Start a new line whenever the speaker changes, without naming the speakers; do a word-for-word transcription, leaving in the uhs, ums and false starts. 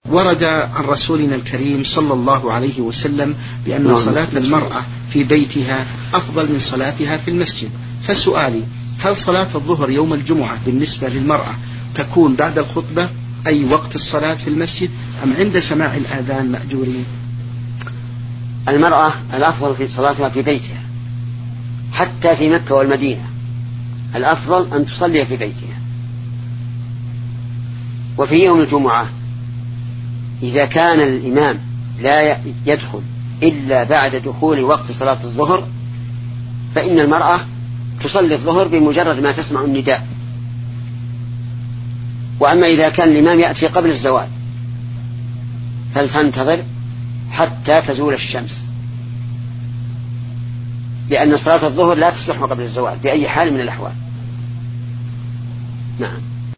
ورد عن رسولنا الكريم صلى الله عليه وسلم بأن صلاة المرأة في بيتها أفضل من صلاتها في المسجد. فسؤالي: هل صلاة الظهر يوم الجمعة بالنسبة للمرأة تكون بعد الخطبة أي وقت الصلاة في المسجد أم عند سماع الآذان مأجورين؟
المرأة الأفضل في صلاتها في بيتها، حتى في مكة والمدينة الأفضل أن تصلي في بيتها. وفي يوم الجمعة إذا كان الإمام لا يدخل إلا بعد دخول وقت صلاة الظهر فإن المرأة تصلي الظهر بمجرد ما تسمع النداء. وأما إذا كان الإمام يأتي قبل الزوال فلتنتظر حتى تزول الشمس، لأن صلاة الظهر لا تصح قبل الزوال بأي حال من الأحوال. نعم.